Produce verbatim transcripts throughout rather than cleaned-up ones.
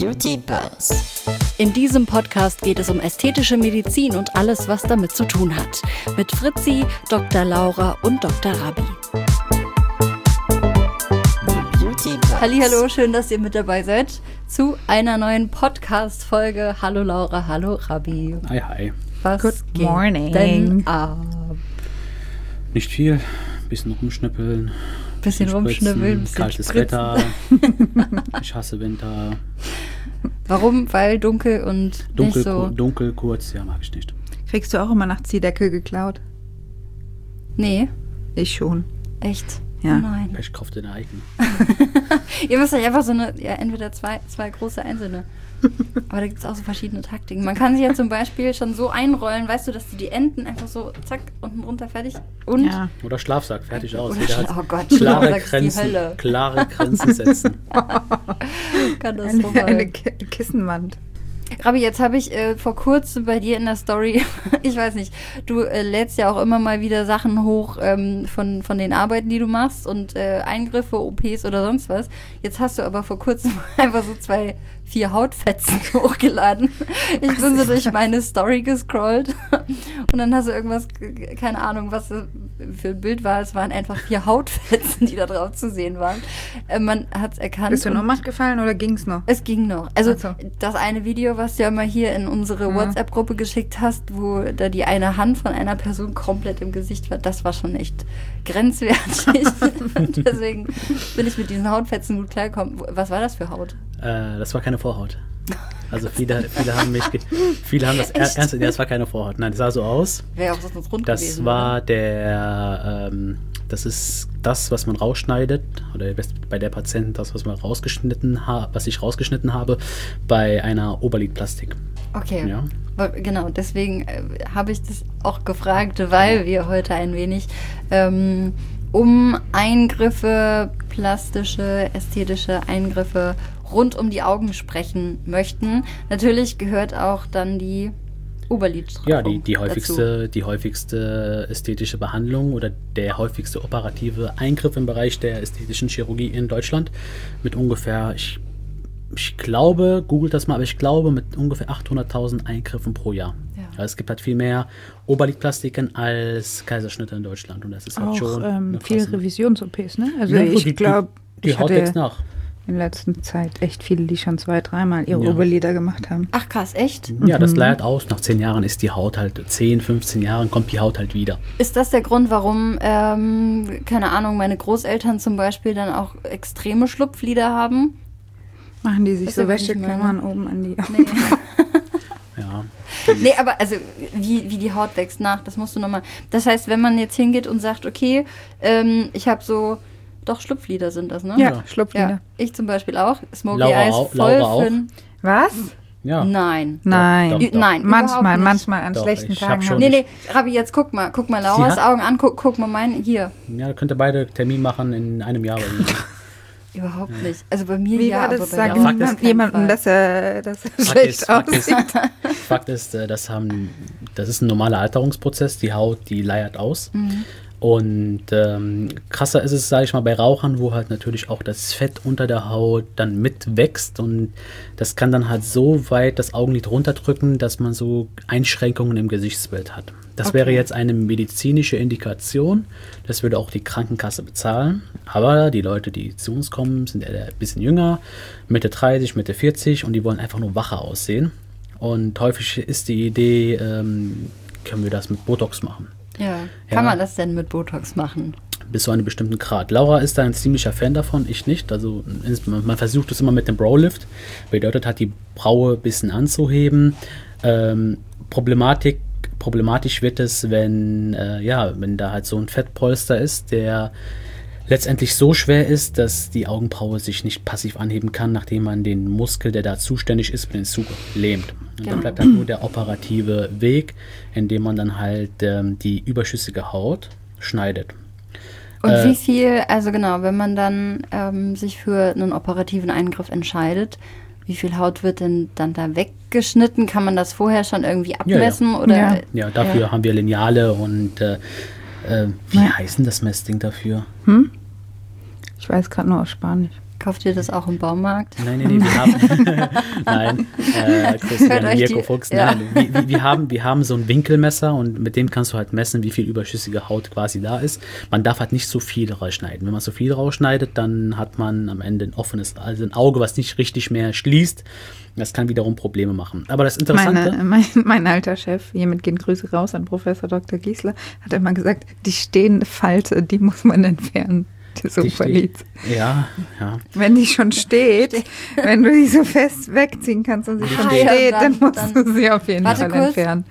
Beauty Buzz. In diesem Podcast geht es um ästhetische Medizin und alles, was damit zu tun hat. Mit Fritzi, Doktor Laura und Doktor Rabi. Beauty Buzz. Hallihallo, schön, dass ihr mit dabei seid zu einer neuen Podcast-Folge. Hallo Laura, hallo Rabi. Hi, hi. Was Good geht morning. denn ab? Nicht viel, bisschen rumschnippeln. Bisschen rumschnippeln, bisschen kaltes spritzen. Wetter. Ich hasse Winter. Warum? Weil dunkel und Dunkel, nicht so... ku- dunkel, kurz, ja, mag ich nicht. Kriegst du auch immer nachts die Decke geklaut? Nee, Ich schon. echt? Ja. Oh nein. Pech kauft den eigenen. Ihr müsst euch einfach so eine, ja, entweder zwei, zwei große einzelne. Aber da gibt es auch so verschiedene Taktiken. Man kann sich ja zum Beispiel schon so einrollen, weißt du, dass du die Enden einfach so, zack, unten runter, fertig. Und Ja. Oder Schlafsack, fertig aus. Oder Jeder Schla- hat oh Gott, klare Schlafsack ist die Grenzen, Hölle. klare Grenzen setzen. Eine, Katastrophal. eine Ki- Kissenwand. Rabi, jetzt habe ich äh, vor kurzem bei dir in der Story, ich weiß nicht, du äh, lädst ja auch immer mal wieder Sachen hoch ähm, von, von den Arbeiten, die du machst und äh, Eingriffe, O Ps oder sonst was. Jetzt hast du aber vor kurzem einfach so zwei, vier Hautfetzen hochgeladen. Ich bin so durch meine Story gescrollt und dann hast du irgendwas, äh, keine Ahnung, was das für ein Bild war. Es waren einfach vier Hautfetzen, die da drauf zu sehen waren. Äh, man hat es erkannt. Bist du in und- Ohnmacht gefallen oder ging's noch? Es ging noch. Also Ach so. das eine Video, was du ja mal hier in unsere Mhm. WhatsApp-Gruppe geschickt hast, wo da die eine Hand von einer Person komplett im Gesicht war, das war schon echt grenzwertig. Deswegen bin ich mit diesen Hautfetzen gut klargekommen. Was war das für Haut? Äh, das war keine Vorhaut. Also viele, viele haben mich, ge- viele haben das er- Echt? ernst, ja, das war keine Vorhaut. Nein, das sah so aus. Wäre auch sonst rund Das gewesen. war oder? der, ähm, das ist das, was man rausschneidet, oder bei der Patientin das, was man rausgeschnitten ha- was ich rausgeschnitten habe, bei einer Oberlidplastik. Okay. Ja. Weil- Genau, deswegen äh, habe ich das auch gefragt, weil wir heute ein wenig ähm, um Eingriffe, plastische, ästhetische Eingriffe rund um die Augen sprechen möchten. Natürlich gehört auch dann die Oberlidstraffung Ja, die, die, dazu. häufigste, die häufigste ästhetische Behandlung oder der häufigste operative Eingriff im Bereich der ästhetischen Chirurgie in Deutschland mit ungefähr, ich, ich glaube, googelt das mal, aber ich glaube mit ungefähr achthunderttausend Eingriffen pro Jahr. Ja. Also es gibt halt viel mehr Oberlidplastiken als Kaiserschnitte in Deutschland und das ist halt Auch schon ähm, eine viel krasse- Revisions-O Ps, ne? Also Ja, gut, ich die- glaube, Die ich Haut hatte wächst nach. in letzter Zeit echt viele, die schon zwei, dreimal ihre Ja. Oberlider gemacht haben. Ach krass, echt? Ja, das leiert aus. Nach zehn Jahren ist die Haut halt, zehn, fünfzehn Jahren kommt die Haut halt wieder. Ist das der Grund, warum, ähm, keine Ahnung, meine Großeltern zum Beispiel dann auch extreme Schlupflider haben? Machen die sich Das so ist ja wirklich Wäscheklammern oben an die Augen. Nee. Ja. Nee, aber also wie, wie die Haut wächst nach, das musst du nochmal. Das heißt, wenn man jetzt hingeht und sagt, okay, ähm, ich habe so, doch Schlupflider sind das, ne? Ja, Ja. Schlupflider. Ja, ich zum Beispiel auch. Smoky Laura Eyes auch- voll Laura auch? für n- Was? Ja. Nein. Nein. Doch, Ü- doch. Nein, Manchmal, überhaupt nicht. manchmal an Doch, schlechten ich hab Tagen. schon- haben- Nee, nee, Rabi, jetzt guck mal, guck mal Lauras hat- Augen an, guck, guck mal meinen, hier. Ja, da könnt ihr beide Termin machen in einem Jahr. Irgendwie. Überhaupt nicht. Also bei mir Wie ja, war aber das? bei Sag dir auf Fakt ist- gar keinen jemandem, Fall. dass er, dass er Fakt schlecht ist, Fakt ist, aussieht. Fakt ist, äh, das, haben, das ist ein normaler Alterungsprozess. Die Haut, die leiert aus. Mhm. Und ähm, krasser ist es, sage ich mal, bei Rauchern, wo halt natürlich auch das Fett unter der Haut dann mitwächst. Und das kann dann halt so weit das Augenlid runterdrücken, dass man so Einschränkungen im Gesichtsbild hat. Das Okay. wäre jetzt eine medizinische Indikation. Das würde auch die Krankenkasse bezahlen. Aber die Leute, die zu uns kommen, sind eher ein bisschen jünger, Mitte dreißig, Mitte vierzig und die wollen einfach nur wacher aussehen. Und häufig ist die Idee, ähm, können wir das mit Botox machen. Ja. Ja. Kann man das denn mit Botox machen? Bis zu einem bestimmten Grad. Laura ist da ein ziemlicher Fan davon, ich nicht. Also ins- man versucht es immer mit dem Brow-Lift. Bedeutet hat, die Braue ein bisschen anzuheben. Ähm, Problematik, problematisch wird es, wenn, äh, ja, wenn da halt so ein Fettpolster ist, der letztendlich so schwer ist, dass die Augenbraue sich nicht passiv anheben kann, nachdem man den Muskel, der da zuständig ist, für den Zug lähmt. Und Genau. dann bleibt halt nur der operative Weg, indem man dann halt ähm, die überschüssige Haut schneidet. Und Äh, wie viel, also genau, wenn man dann ähm, sich für einen operativen Eingriff entscheidet, wie viel Haut wird denn dann da weggeschnitten? Kann man das vorher schon irgendwie abmessen? Oder? Ja. Ja, dafür Ja. haben wir Lineale und äh, äh, wie Ja. heißt denn das Messding dafür? Hm? Ich weiß gerade nur auf Spanisch. Kauft ihr das auch im Baumarkt? Nein, nein, nein, wir haben, nein, äh, Christian, euch Mirko die- Fuchs, ja. nein, wir, wir, wir, haben, wir haben so ein Winkelmesser und mit dem kannst du halt messen, wie viel überschüssige Haut quasi da ist. Man darf halt nicht so viel rausschneiden. Wenn man so viel rausschneidet, dann hat man am Ende ein offenes, also ein Auge, was nicht richtig mehr schließt. Das kann wiederum Probleme machen. Aber das Interessante... Meine, mein, mein alter Chef, hiermit gehen Grüße raus an Professor Doktor Giesler, hat immer gesagt, die stehende Falte, die muss man entfernen. Das die Superlied. steht- Ja, ja. Wenn die schon steht, wenn du die so fest wegziehen kannst und sie Die schon steht. steht, Ja, dann, dann- musst dann- du sie auf jeden Warte Fall kurz. entfernen.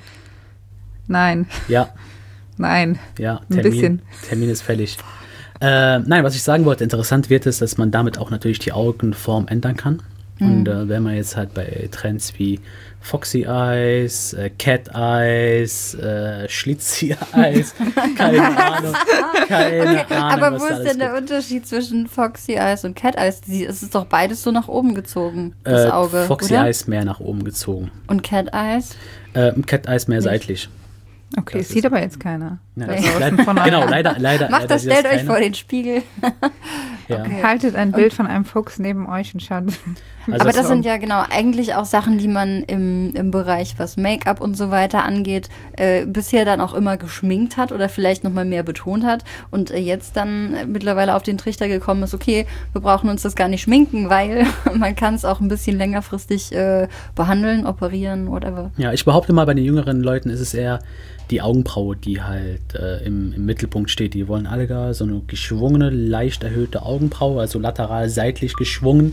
Nein, Ja, nein. ja, Ein Termin, bisschen. Termin ist fällig. Äh, nein, was ich sagen wollte, interessant wird es, dass man damit auch natürlich die Augenform ändern kann. Und äh, wenn man jetzt halt bei Trends wie Foxy Eyes, äh, Cat Eyes, äh, Schlitzy Eyes, keine Ahnung, keine Okay, Ahnung, aber was wo da ist alles denn der gibt. Unterschied zwischen Foxy Eyes und Cat Eyes? Sie- Es ist doch beides so nach oben gezogen, das Äh, Auge, Foxy oder? Eyes mehr nach oben gezogen. Und Cat Eyes? Äh, Cat Eyes mehr Nicht. seitlich. Okay, Das sieht ist- aber jetzt keiner. Ja, Nee. das ist Von leider, euch. genau, leider, leider. Macht leider das, sieht stellt euch keiner. vor den Spiegel. Ja. Okay. Haltet ein Bild von einem Fuchs neben euch und schaut. Also Aber es- das sind ja genau eigentlich auch Sachen, die man im, im Bereich, was Make-up und so weiter angeht, äh, bisher dann auch immer geschminkt hat oder vielleicht nochmal mehr betont hat und äh, jetzt dann äh, mittlerweile auf den Trichter gekommen ist, okay, wir brauchen uns das gar nicht schminken, weil man kann es auch ein bisschen längerfristig äh, behandeln, operieren, whatever. Ja, ich behaupte mal, bei den jüngeren Leuten ist es eher die Augenbraue, die halt äh, im, im Mittelpunkt steht. Die wollen alle gar so eine geschwungene, leicht erhöhte Augenbraue, also lateral seitlich geschwungen.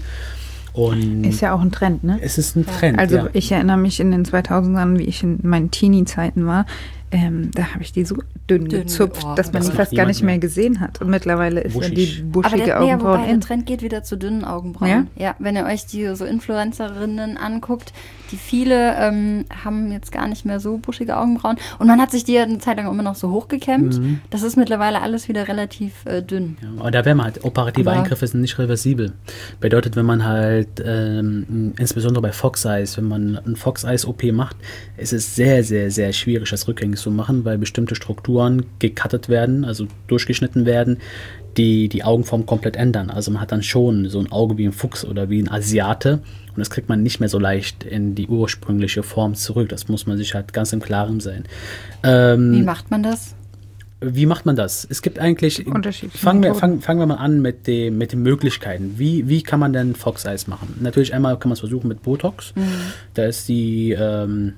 Und Ist ja auch ein Trend, ne? es ist ein Trend. Also ja. ich erinnere mich in den zweitausendern, wie ich in meinen Teenie-Zeiten war, ähm, da habe ich die so dünn, Dünn, gezupft, oh, dass man das die macht fast gar niemand nicht mehr mehr. gesehen hat. Und mittlerweile ist ja die Wuschig. Aber buschige der, nee, Augenbrauen wobei der in. Trend geht wieder zu dünnen Augenbrauen. Ja? Ja, wenn ihr euch die so Influencerinnen anguckt, die viele ähm, haben jetzt gar nicht mehr so buschige Augenbrauen. Und man hat sich die ja eine Zeit lang immer noch so hochgekämmt. Mhm. Das ist mittlerweile alles wieder relativ äh, dünn. Ja, aber da wäre man halt, operative Aber- Eingriffe sind nicht reversibel. Bedeutet, wenn man halt, ähm, insbesondere bei Fox Eyes, wenn man ein Fox Eyes O P macht, ist es sehr, sehr, sehr schwierig, das rückgängig zu machen, weil bestimmte Strukturen gecuttet werden, also durchgeschnitten werden, die die Augenform komplett ändern. Also man hat dann schon so ein Auge wie ein Fuchs oder wie ein Asiate und das kriegt man nicht mehr so leicht in die ursprüngliche Form zurück. Das muss man sich halt ganz im Klaren sein. Ähm, Wie macht man das? Wie macht man das? Es gibt eigentlich. Unterschiedliche Fangen wir, Methoden. fangen, fangen wir mal an mit, dem, mit den Möglichkeiten. Wie, wie kann man denn Fox Eyes machen? Natürlich einmal kann man es versuchen mit Botox. Da ist die ähm,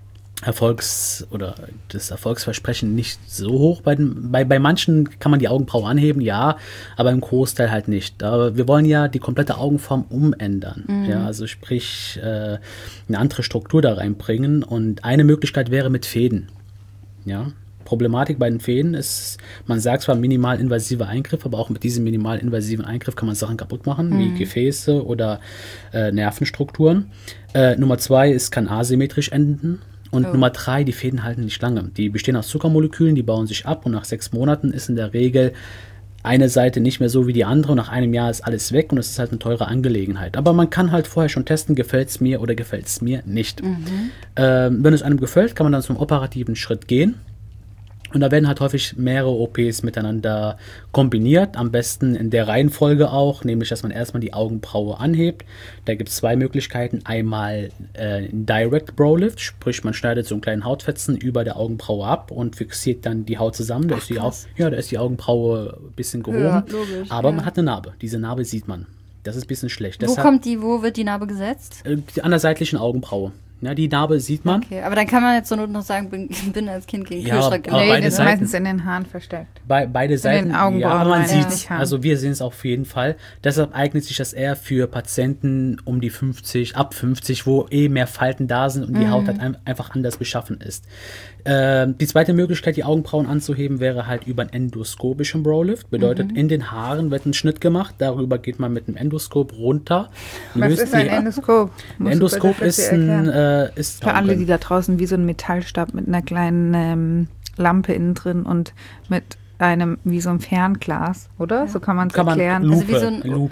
Erfolgs- oder das Erfolgsversprechen nicht so hoch. Bei, den, bei, bei manchen kann man die Augenbraue anheben, ja, aber im Großteil halt nicht. Aber wir wollen ja die komplette Augenform umändern. Ja, also sprich äh, eine andere Struktur da reinbringen. Und eine Möglichkeit wäre mit Fäden. Ja. Problematik bei den Fäden ist, man sagt zwar minimalinvasiver Eingriff, aber auch mit diesem minimalinvasiven Eingriff kann man Sachen kaputt machen, wie Gefäße oder äh, Nervenstrukturen. Äh, Nummer zwei, es kann asymmetrisch enden. Und Oh. Nummer drei, die Fäden halten nicht lange. Die bestehen aus Zuckermolekülen, die bauen sich ab und nach sechs Monaten ist in der Regel eine Seite nicht mehr so wie die andere und nach einem Jahr ist alles weg und es ist halt eine teure Angelegenheit. Aber man kann halt vorher schon testen, gefällt es mir oder gefällt es mir nicht. Ähm, wenn es einem gefällt, kann man dann zum operativen Schritt gehen. Und da werden halt häufig mehrere O Ps miteinander kombiniert, am besten in der Reihenfolge auch, nämlich dass man erstmal die Augenbraue anhebt. Da gibt es zwei Möglichkeiten. Einmal äh, ein Direct Brow Lift, sprich man schneidet so einen kleinen Hautfetzen über der Augenbraue ab und fixiert dann die Haut zusammen. Da, Ach, ist, die Au krass. ja, da ist die Augenbraue ein bisschen gehoben, Ja, logisch, aber ja. man hat eine Narbe. Diese Narbe sieht man. Das ist ein bisschen schlecht. Wo Deshalb, kommt die, wo wird die Narbe gesetzt? äh, an der seitlichen Augenbraue. Ja, die Narbe sieht man. Okay, aber dann kann man jetzt zur Not noch sagen, bin, bin als Kind gegen den Ja, Kühlschrank aber Nee, beide das ist Seiten- meistens in den Haaren versteckt. Bei, beide Seiten, den Augenbrauen ja, aber man meine sieht ich, es. nicht Haaren. Also wir sehen es auf jeden Fall. Deshalb eignet sich das eher für Patienten um die fünfzig, ab fünfzig, wo eh mehr Falten da sind und die Haut halt ein, einfach anders beschaffen ist. Ähm, die zweite Möglichkeit, die Augenbrauen anzuheben, wäre halt über einen endoskopischen Browlift. Bedeutet, in den Haaren wird ein Schnitt gemacht, darüber geht man mit dem Endoskop runter. Was löst ist ein die- Endoskop? Ein Musst du Endoskop bitte für ist Sie ein, erklären? äh, ist Für alle, die da draußen wie so ein Metallstab mit einer kleinen ähm, Lampe innen drin und mit einem, wie so ein Fernglas, oder? So kann man es kann man erklären. Lupe, Also wie so ein- Lupe. ja.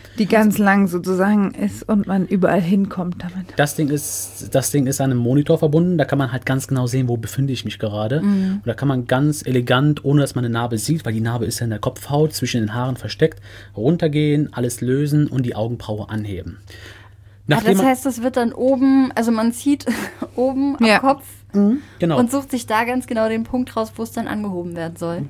Die ganz lang sozusagen ist und man überall hinkommt damit. Das Ding ist, das Ding ist an einem Monitor verbunden, da kann man halt ganz genau sehen, wo befinde ich mich gerade. Mhm. Und da kann man ganz elegant, ohne dass man eine Narbe sieht, weil die Narbe ist ja in der Kopfhaut, zwischen den Haaren versteckt, runtergehen, alles lösen und die Augenbraue anheben. Ah, das heißt, das wird dann oben, also man zieht oben am Ja. Kopf Mhm, genau. und sucht sich da ganz genau den Punkt raus, wo es dann angehoben werden soll.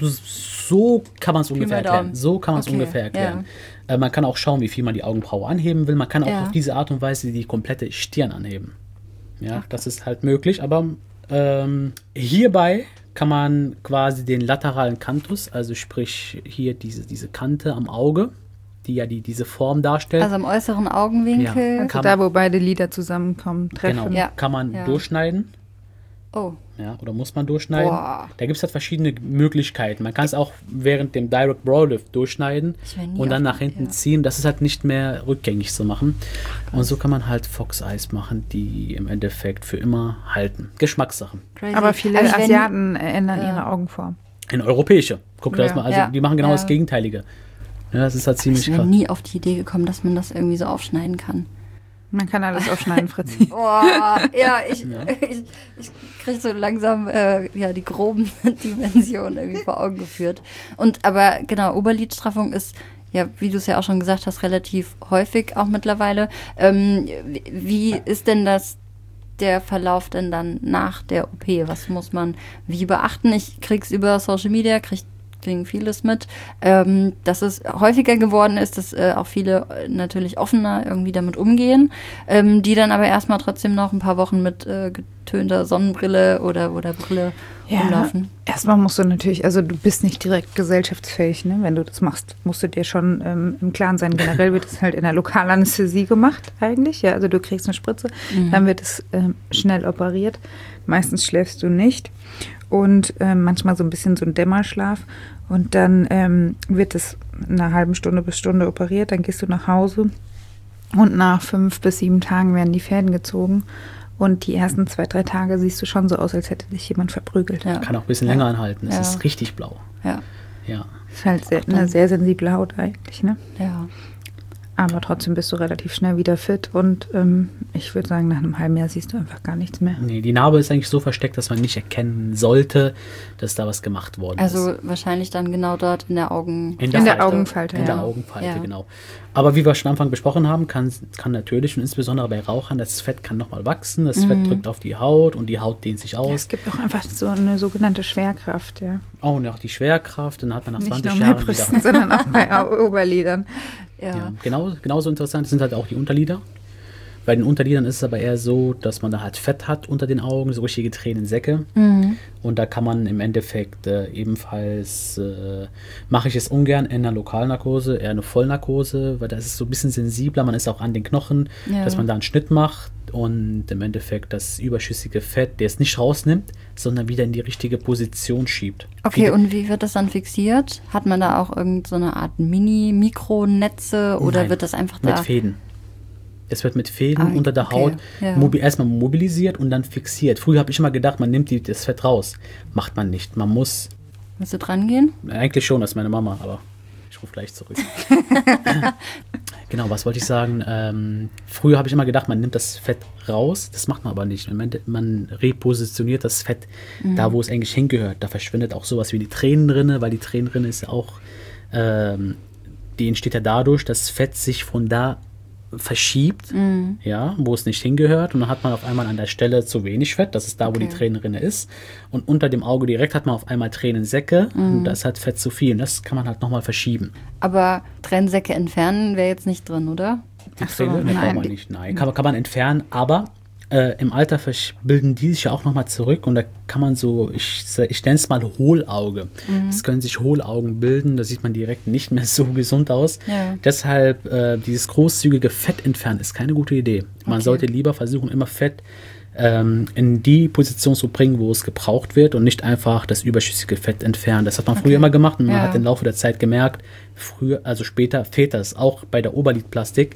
So kann man es ungefähr mal erklären. Daumen. So kann man es Okay, ungefähr erklären. Äh, man kann auch schauen, wie viel man die Augenbraue anheben will. Man kann auch Ja. auf diese Art und Weise die komplette Stirn anheben. Ja, das ist halt möglich. Aber ähm, hierbei kann man quasi den lateralen Canthus, also sprich hier diese, diese Kante am Auge, die ja die, diese Form darstellt. Also am äußeren Augenwinkel. Ja. Also Kann da, man- wo beide Lider zusammenkommen, treffen. Genau, Ja. kann man Ja. durchschneiden. Oh, Ja, oder muss man durchschneiden? Boah. Da gibt es halt verschiedene Möglichkeiten. Man kann es auch während dem Direct Brow Lift durchschneiden Ich wär nie und dann auf nach die- hinten ja. ziehen. Das ist halt nicht mehr rückgängig zu machen. Und so kann man halt Fox Eyes machen, die im Endeffekt für immer halten. Geschmackssachen. crazy. Aber viele Aber ich wär nie- Asiaten ändern Ja. ihre Augenform. In europäische. Guck dir das Ja. mal. Also Ja. die machen genau Ja. das Gegenteilige. Ja, das ist halt ziemlich Ich bin krass. nie auf die Idee gekommen, dass man das irgendwie so aufschneiden kann. Man kann alles aufschneiden, Fritzi. Boah, ja, ich, ich, ich kriege so langsam äh, ja, die groben Dimensionen irgendwie vor Augen geführt. Und aber genau, Oberlidstraffung ist, ja, wie du es ja auch schon gesagt hast, relativ häufig auch mittlerweile. Ähm, wie- wie ist denn das der Verlauf denn dann nach der O P? Was muss man wie beachten? Ich krieg's über Social Media, krieg kriegen vieles mit, ähm, dass es häufiger geworden ist, dass äh, auch viele äh, natürlich offener irgendwie damit umgehen, ähm, die dann aber erstmal trotzdem noch ein paar Wochen mit äh, getönter Sonnenbrille oder, oder Brille rumlaufen. Erstmal musst du natürlich, also du bist nicht direkt gesellschaftsfähig, ne? Wenn du das machst, musst du dir schon ähm, im Klaren sein. Generell wird es halt in der Lokalanästhesie gemacht eigentlich, ja, also du kriegst eine Spritze, Mhm. dann wird es ähm, schnell operiert. Meistens schläfst du nicht und ähm, manchmal so ein bisschen so ein Dämmerschlaf und dann ähm, wird es in einer halben Stunde bis Stunde operiert, dann gehst du nach Hause und nach fünf bis sieben Tagen werden die Fäden gezogen und die ersten zwei, drei Tage siehst du schon so aus, als hätte dich jemand verprügelt. Ja. Kann auch ein bisschen Ja. länger anhalten. Es Ja. ist richtig blau. Ja, Ja. Ist halt sehr, Ach, dann- eine sehr sensible Haut eigentlich, ne? ja. Aber trotzdem bist du relativ schnell wieder fit und ähm, ich würde sagen, nach einem halben Jahr siehst du einfach gar nichts mehr. Nee, die Narbe ist eigentlich so versteckt, dass man nicht erkennen sollte, dass da was gemacht worden Also ist. wahrscheinlich dann genau dort in der Augen. In der Falte. Augenfalte, In ja. der Augenfalte, Ja. genau. Aber wie wir schon am Anfang besprochen haben, kann, kann natürlich und insbesondere bei Rauchern, das Fett kann nochmal wachsen, das Mhm. Fett drückt auf die Haut und die Haut dehnt sich Ja, aus. es gibt auch einfach so eine sogenannte Schwerkraft, ja. Oh, und auch die Schwerkraft, dann hat man nach Nicht zwanzig nur bei Jahren Brüsten, wieder. sondern auch bei Au- Oberlidern. Ja. Ja, genau, genauso interessant sind halt auch die Unterlider. Bei den Unterlidern ist es aber eher so, dass man da halt Fett hat unter den Augen, so richtige Tränensäcke. Mhm. Und da kann man im Endeffekt äh, ebenfalls, äh, mache ich es ungern in einer Lokalnarkose, eher eine Vollnarkose, weil da ist es so ein bisschen sensibler, man ist auch an den Knochen, Ja. dass man da einen Schnitt macht und im Endeffekt das überschüssige Fett, der es nicht rausnimmt, sondern wieder in die richtige Position schiebt. Okay, Wieder- und wie wird das dann fixiert? Hat man da auch irgend so eine Art Mini-Mikronetze oder Nein, wird das einfach mit da? Fäden. Es wird mit Fäden Ah, unter der okay, Haut ja. mobi erstmal mobilisiert und dann fixiert. Früher habe ich immer gedacht, man nimmt die, das Fett raus. Macht man nicht. Man muss, Musst du dran gehen? eigentlich schon, das ist meine Mama, aber ich rufe gleich zurück. Genau, was wollte ich sagen? Ähm, früher habe ich immer gedacht, man nimmt das Fett raus. Das macht man aber nicht. Man, man repositioniert das Fett da, wo es eigentlich hingehört. Da verschwindet auch sowas wie die Tränenrinne, weil die Tränenrinne ist ja auch, ähm, die entsteht ja dadurch, dass Fett sich von da verschiebt, ja, wo es nicht hingehört. Und dann hat man auf einmal an der Stelle zu wenig Fett. Das ist da, wo Okay. die Tränenrinne ist. Und unter dem Auge direkt hat man auf einmal Tränensäcke. Und da ist halt Fett zu viel. Und das kann man halt nochmal verschieben. Aber Trennsäcke entfernen wäre jetzt nicht drin, oder? Die Ach so, Träne, ne, nein, braucht man die- nicht. Nein, kann, man- kann man entfernen, aber äh, im Alter versch- bilden die sich ja auch nochmal zurück und da kann man so, ich, ich nenne es mal Hohlauge. Es können sich Hohlaugen bilden, da sieht man direkt nicht mehr so gesund aus. Ja. Deshalb äh, dieses großzügige Fett entfernen ist keine gute Idee. Man Okay. sollte lieber versuchen, immer Fett ähm, in die Position zu bringen, wo es gebraucht wird und nicht einfach das überschüssige Fett entfernen. Das hat man früher Okay. immer gemacht und man Ja. hat im Laufe der Zeit gemerkt, früher, also später fehlt das auch bei der Oberlidplastik.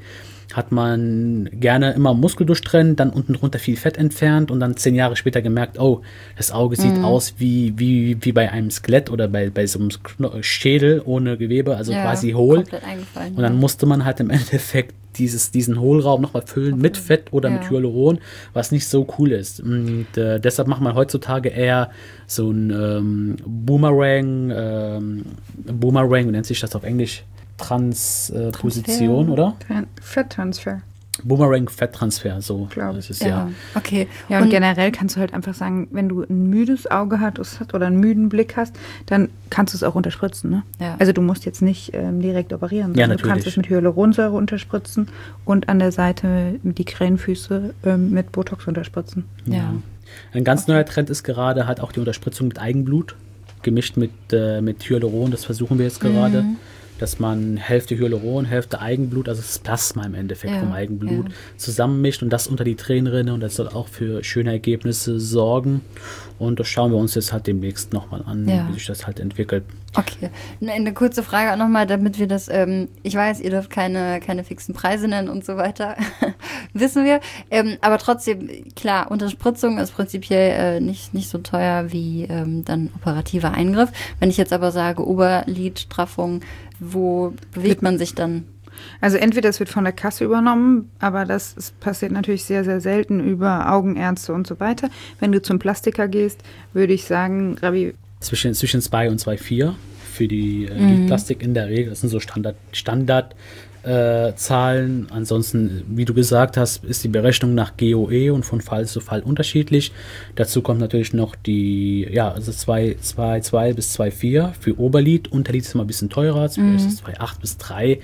hat man gerne immer Muskel durchtrennt, dann unten drunter viel Fett entfernt und dann zehn Jahre später gemerkt, oh, das Auge sieht Mhm. aus wie, wie, wie bei einem Skelett oder bei, bei so einem Kno- Schädel ohne Gewebe, also Ja, quasi hohl. komplett eingefallen. Und dann ja. musste man halt im Endeffekt dieses, diesen Hohlraum nochmal füllen mit Fett oder Ja. mit Hyaluron, was nicht so cool ist. Und äh, deshalb macht man heutzutage eher so ein ähm, Boomerang, ähm, Boomerang, wie nennt sich das auf Englisch? Transposition, äh, Position, oder? Tran- Fetttransfer. Boomerang-Fetttransfer, so. Glaub Das ich. ist ja. ja. Okay. Ja, und, generell kannst du halt einfach sagen, wenn du ein müdes Auge hast oder einen müden Blick hast, dann kannst du es auch unterspritzen. Ne? Ja. Also du musst jetzt nicht ähm, direkt operieren, Ja, sondern du natürlich. kannst es mit Hyaluronsäure unterspritzen und an der Seite die Krähenfüße ähm, mit Botox unterspritzen. Ja. Ein ganz neuer Trend ist gerade halt auch die Unterspritzung mit Eigenblut, gemischt mit, äh, mit Hyaluron, das versuchen wir jetzt gerade. Mhm. Dass man Hälfte Hyaluron, Hälfte Eigenblut, also das Plasma im Endeffekt Ja, vom Eigenblut, ja. zusammenmischt und das unter die Tränenrinne und das soll auch für schöne Ergebnisse sorgen. Und das schauen wir uns jetzt halt demnächst nochmal an, Ja. wie sich das halt entwickelt. Okay, eine, eine kurze Frage auch nochmal, damit wir das, ähm, ich weiß, ihr dürft keine, keine fixen Preise nennen und so weiter, wissen wir. Ähm, aber trotzdem, klar, Unterspritzung ist prinzipiell äh, nicht, nicht so teuer wie ähm, dann operativer Eingriff. Wenn ich jetzt aber sage, Oberlidstraffung, wo bewegt man sich dann? Also entweder es wird von der Kasse übernommen, aber das ist, passiert natürlich sehr, sehr selten über Augenärzte und so weiter. Wenn du zum Plastiker gehst, würde ich sagen, Rabi, Zwischen, zwischen zwei und zwei Komma vier für die äh, Mhm. Lidplastik in der Regel. Das sind so Standard, Standard äh, Zahlen. Ansonsten, wie du gesagt hast, ist die Berechnung nach G O E und von Fall zu Fall unterschiedlich. Dazu kommt natürlich noch die, ja, also zwei Komma zwei bis zwei Komma vier für Oberlid. Unterlid ist immer ein bisschen teurer, mhm. ist es zwei Komma acht bis drei.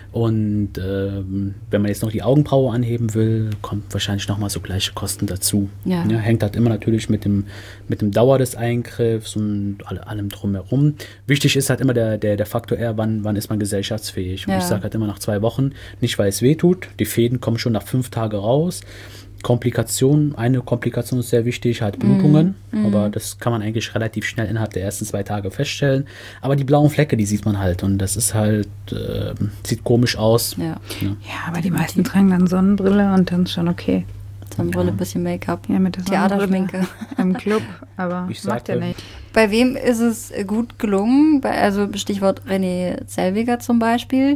Und ähm, wenn man jetzt noch die Augenbraue anheben will, kommt wahrscheinlich nochmal so gleiche Kosten dazu. Ja. Ja, hängt halt immer natürlich mit dem, mit dem Dauer des Eingriffs und alle, allem drumherum. Wichtig ist halt immer der, der, der Faktor eher, wann, wann ist man gesellschaftsfähig. Und Ja. ich sage halt immer nach zwei Wochen, nicht weil es weh tut. Die Fäden kommen schon nach fünf Tagen raus. Komplikationen, eine Komplikation ist sehr wichtig, halt Blutungen, Mhm. aber das kann man eigentlich relativ schnell innerhalb der ersten zwei Tage feststellen. Aber die blauen Flecke, die sieht man halt und das ist halt, äh, sieht komisch aus. Ja, Ja. ja, aber die meisten tragen dann Sonnenbrille und dann ist schon okay. Sonnenbrille, bisschen Make-up, Ja, mit der Theaterschminke. im Club, aber Ich macht ja sagte- nicht. Bei wem ist es gut gelungen? Bei, also Stichwort René Zellweger zum Beispiel.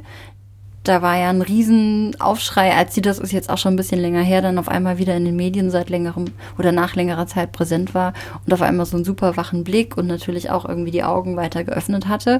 Da war ja ein Riesenaufschrei, als sie, das ist jetzt auch schon ein bisschen länger her, dann auf einmal wieder in den Medien seit längerem oder nach längerer Zeit präsent war und auf einmal so einen super wachen Blick und natürlich auch irgendwie die Augen weiter geöffnet hatte.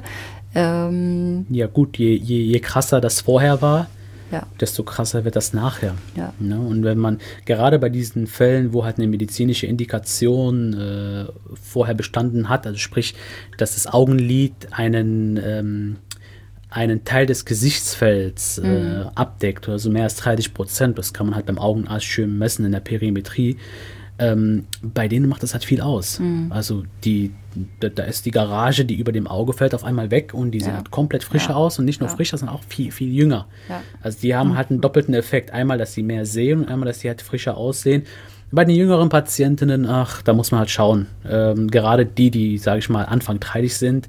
Ähm, Ja gut, je, je, je krasser das vorher war, ja, desto krasser wird das nachher. ja. Ne? Und wenn man gerade bei diesen Fällen, wo halt eine medizinische Indikation äh, vorher bestanden hat, also sprich, dass das Augenlid einen, ähm, einen Teil des Gesichtsfelds äh, Mhm. abdeckt, also mehr als dreißig Prozent, das kann man halt beim Augenarzt schön messen in der Perimetrie. Ähm, bei denen macht das halt viel aus. Mhm. Also die, da, da ist die Garage, die über dem Auge fällt, auf einmal weg und die sehen Ja. halt komplett frischer Ja. aus und nicht nur Ja. frischer, sondern auch viel, viel jünger. Ja. Also die haben halt einen doppelten Effekt. Einmal, dass sie mehr sehen und einmal, dass sie halt frischer aussehen. Bei den jüngeren Patientinnen, ach, da muss man halt schauen. Ähm, gerade die, die, sage ich mal, Anfang dreißig sind,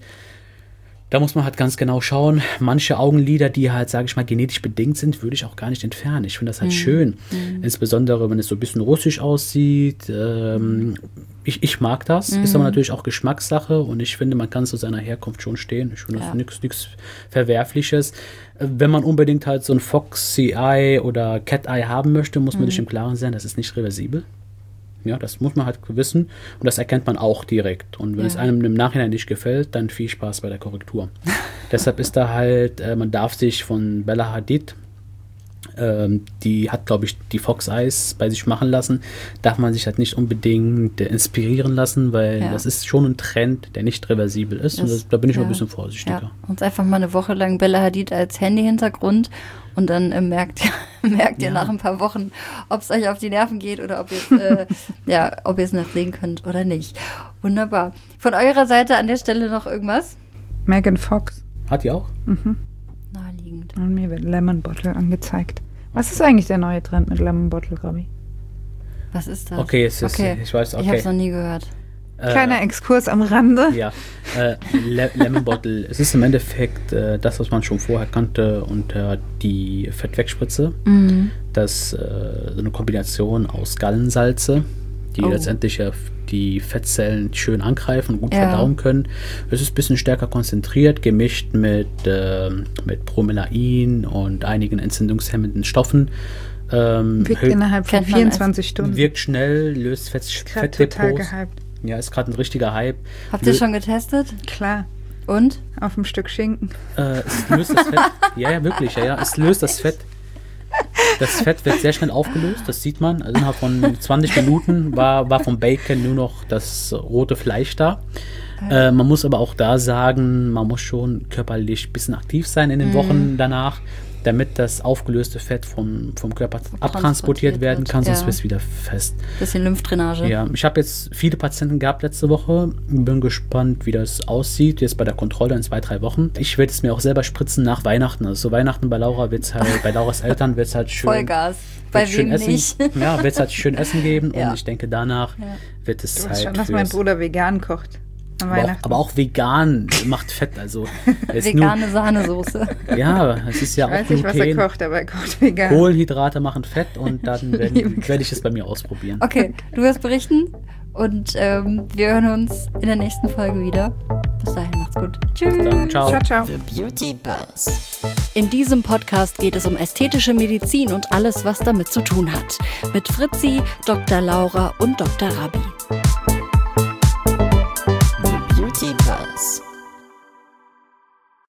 da muss man halt ganz genau schauen. Manche Augenlider, die halt, sage ich mal, genetisch bedingt sind, würde ich auch gar nicht entfernen. Ich finde das halt schön. Insbesondere, wenn es so ein bisschen russisch aussieht. Ähm, ich, ich mag das. Ist aber natürlich auch Geschmackssache und ich finde, man kann zu seiner Herkunft schon stehen. Ich finde Ja. das nichts nichts Verwerfliches. Äh, Wenn man unbedingt halt so ein Foxy Eye oder Cat Eye haben möchte, muss man sich im Klaren sein, das ist nicht reversibel. Ja, das muss man halt wissen und das erkennt man auch direkt. Und wenn Ja. es einem im Nachhinein nicht gefällt, dann viel Spaß bei der Korrektur. Deshalb ist da halt, äh, man darf sich von Bella Hadid, ähm, die hat, glaube ich, die Fox Eyes bei sich machen lassen, darf man sich halt nicht unbedingt äh, inspirieren lassen, weil Ja. das ist schon ein Trend, der nicht reversibel ist. und Das- das, da bin ich ja. mal ein bisschen vorsichtiger. Ja, uns einfach mal eine Woche lang Bella Hadid als Handy-Hintergrund und dann äh, merkt, merkt ihr Ja. nach ein paar Wochen, ob es euch auf die Nerven geht oder ob ihr äh, ja, ob ihr es noch sehen könnt oder nicht. Wunderbar. Von eurer Seite an der Stelle noch irgendwas? Megan Fox. Hat die auch? Naheliegend. Und mir wird Lemon Bottle angezeigt. Was ist eigentlich der neue Trend mit Lemon Bottle, Gabi? Was ist das? Okay, es ist, Okay. ich weiß, Ich habe es okay. noch nie gehört. Kleiner Exkurs am Rande. Ja, äh, Le Lemon Bottle. Es ist im Endeffekt äh, das, was man schon vorher kannte unter die Fettwegspritze. Mhm. Das ist äh, so eine Kombination aus Gallensalze, die Oh. letztendlich ja die Fettzellen schön angreifen und gut Ja. verdauen können. Es ist ein bisschen stärker konzentriert, gemischt mit, äh, mit Bromelain und einigen entzündungshemmenden Stoffen. Ähm, Wirkt hö- innerhalb von Kennt man vierundzwanzig Stunden. wirkt schnell, löst Fett, Gerade total Fettdepots. gehypt. Ja, ist gerade ein richtiger Hype. Habt ihr Lö- schon getestet? Klar, Und? auf ein Stück Schinken. Äh, es löst das Fett. Ja, ja, wirklich. Ja, ja. Es löst das Fett. Das Fett wird sehr schnell aufgelöst, das sieht man. Also innerhalb von zwanzig Minuten war, war vom Bacon nur noch das rote Fleisch da. Äh, man muss aber auch da sagen, man muss schon körperlich ein bisschen aktiv sein in den Wochen danach, damit das aufgelöste Fett vom, vom Körper abtransportiert werden kann, sonst ja. wird es wieder fest. Bisschen Lymphdrainage. Ja, ich habe jetzt viele Patienten gehabt letzte Woche. Bin gespannt, wie das aussieht, jetzt bei der Kontrolle in zwei, drei Wochen. Ich werde es mir auch selber spritzen nach Weihnachten. Also so Weihnachten bei Laura wird es halt, bei Lauras Eltern wird es halt schön. Vollgas. Bei wird's schön wem essen. nicht? Ja, wird es halt schön Essen geben Ja. und ich denke, danach Ja. wird es Du weißt Zeit schon, dass mein fürs- Bruder vegan kocht. Am aber auch, Weihnachten. aber auch vegan macht Fett. Also es ist Vegane Sahnesoße. Nur, ja, es ist ja Ich auch weiß nicht, was er Gluten. kocht, aber er kocht vegan. Kohlenhydrate machen Fett und dann Liebe werde werd ich es bei mir ausprobieren. Okay, du wirst berichten und ähm, wir hören uns in der nächsten Folge wieder. Bis dahin, macht's gut. Tschüss. Dann, ciao. Ciao, ciao. The Beauty Buzz. In diesem Podcast geht es um ästhetische Medizin und alles, was damit zu tun hat. Mit Fritzi, Doktor Laura und Doktor Rabi.